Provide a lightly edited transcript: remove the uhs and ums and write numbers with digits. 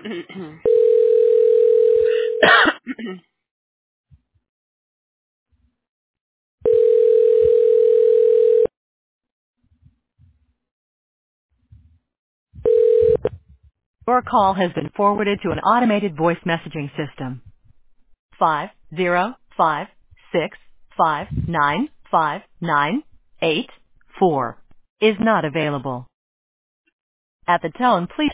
Your call has been forwarded to an automated voice messaging system. 505659598 4 is not available. At the tone, please